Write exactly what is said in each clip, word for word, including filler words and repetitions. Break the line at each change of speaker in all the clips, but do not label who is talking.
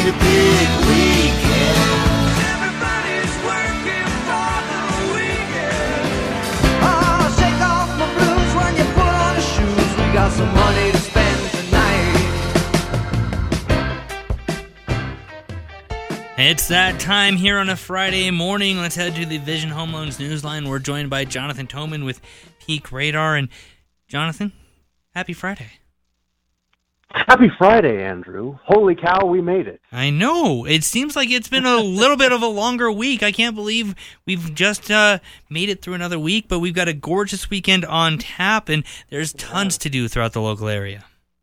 a big weekend.
Everybody's working for the weekend. Oh, shake off my blues when you put on your shoes. We got some money to spend tonight.
It's that time here on a Friday morning. Let's head to the Vision Home Loans Newsline. We're joined by Jonathan Toman with Peak Radar. And Jonathan, happy Friday.
Happy Friday, Andrew. Holy cow, we made it.
I know. It seems like it's been a little bit of a longer week. I can't believe we've just uh, made it through another week, but we've got a gorgeous weekend on tap, and there's tons to do throughout the local area.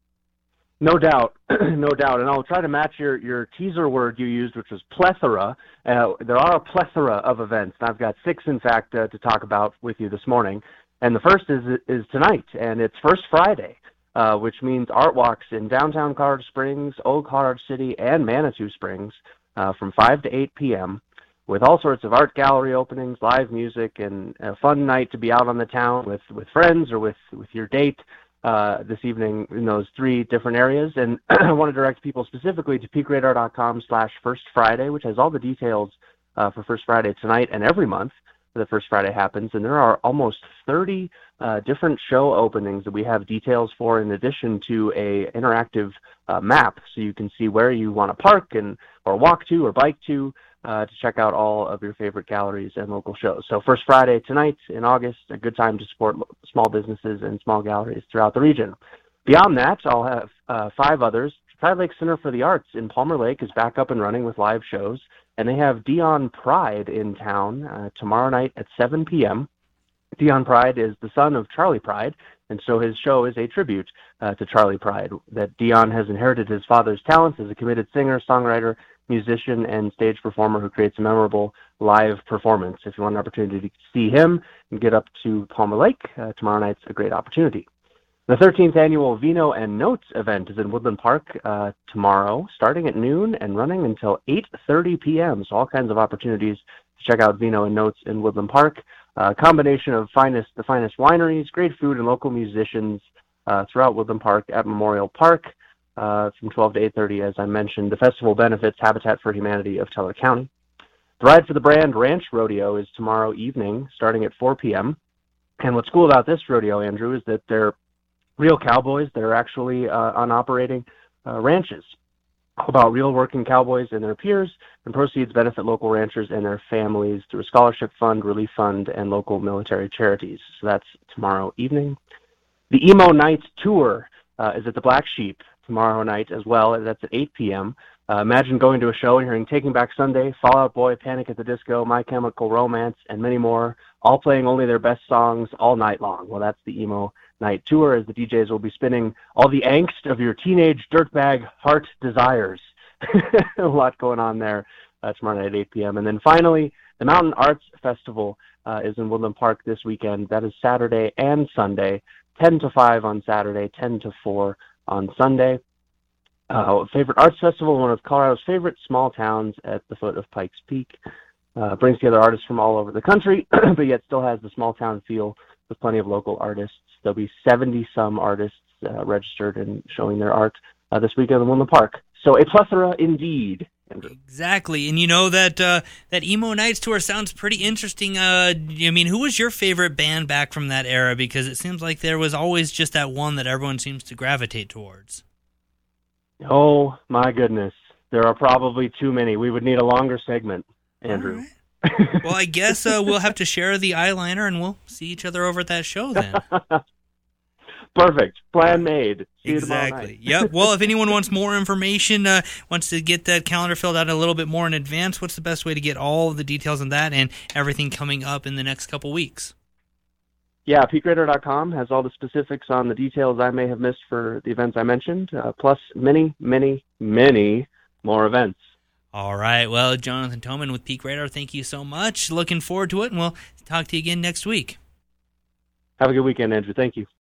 No doubt, no doubt. And I'll try to match your, your teaser word you used, which was plethora. Uh, there are a plethora of events, and I've got six, in fact, uh, to talk about with you this morning. And the first is is tonight, and it's First Friday. Uh, which means art walks in downtown Colorado Springs, Old Colorado City, and Manitou Springs uh, from five to eight p.m. with all sorts of art gallery openings, live music, and a fun night to be out on the town with, with friends or with, with your date uh, this evening in those three different areas. And I want to direct people specifically to peakradar.com slash First Friday, which has all the details uh, for First Friday tonight and every month. The First Friday happens, and there are almost thirty uh, different show openings that we have details for, in addition to a interactive uh, map, so you can see where you want to park and or walk to or bike to uh, to check out all of your favorite galleries and local shows. So First Friday tonight in August, a good time to support small businesses and small galleries throughout the region. Beyond that, I'll have uh, five others. Pride Lake Center for the Arts in Palmer Lake is back up and running with live shows. And they have Dion Pride in town uh, tomorrow night at seven p.m. Dion Pride is the son of Charlie Pride, and so his show is a tribute uh, to Charlie Pride, that Dion has inherited his father's talents as a committed singer, songwriter, musician, and stage performer who creates a memorable live performance. If you want an opportunity to see him and get up to Palmer Lake, uh, tomorrow night's a great opportunity. The thirteenth annual Vino and Notes event is in Woodland Park uh, tomorrow, starting at noon and running until eight thirty p.m. So all kinds of opportunities to check out Vino and Notes in Woodland Park. A uh, combination of finest, the finest wineries, great food, and local musicians uh, throughout Woodland Park at Memorial Park uh, from twelve to eight thirty, as I mentioned. The festival benefits Habitat for Humanity of Teller County. The Ride for the Brand Ranch Rodeo is tomorrow evening, starting at four p.m. And what's cool about this rodeo, Andrew, is that they're real cowboys that are actually uh, on operating uh, ranches. All about real working cowboys and their peers, and proceeds benefit local ranchers and their families through a scholarship fund, relief fund, and local military charities. So that's tomorrow evening. The Emo Night Tour uh, is at the Black Sheep tomorrow night as well. That's at eight p.m. Uh, imagine going to a show and hearing Taking Back Sunday, Fall Out Boy, Panic at the Disco, My Chemical Romance, and many more, all playing only their best songs all night long. Well, that's the Emo Night Tour, as the D Js will be spinning all the angst of your teenage dirtbag heart desires. A lot going on there uh, tomorrow night at eight p.m. And then finally, the Mountain Arts Festival uh, is in Woodland Park this weekend. That is Saturday and Sunday, ten to five on Saturday, ten to four on Sunday. Uh, favorite arts festival, one of Colorado's favorite small towns at the foot of Pikes Peak. Uh, brings together artists from all over the country, but yet still has the small town feel with plenty of local artists. There'll be seventy-some artists uh, registered and showing their art uh, this weekend in Woodland Park. So a plethora indeed. Andrew.
Exactly, and you know that uh, that Emo Nights tour sounds pretty interesting. Uh, I mean, who was your favorite band back from that era? Because it seems like there was always just that one that everyone seems to gravitate towards.
Oh, my goodness. There are probably too many. We would need a longer segment, Andrew.
Right. Well, I guess uh, we'll have to share the eyeliner, and we'll see each other over at that show then.
Perfect. Plan made. See
exactly. Yep. Well, if anyone wants more information, uh, wants to get that calendar filled out a little bit more in advance, what's the best way to get all of the details on that and everything coming up in the next couple weeks?
Yeah, peak radar dot com has all the specifics on the details I may have missed for the events I mentioned, uh, plus many, many, many more events.
All right. Well, Jonathan Toman with Peak Radar, thank you so much. Looking forward to it, and we'll talk to you again next week.
Have a good weekend, Andrew. Thank you.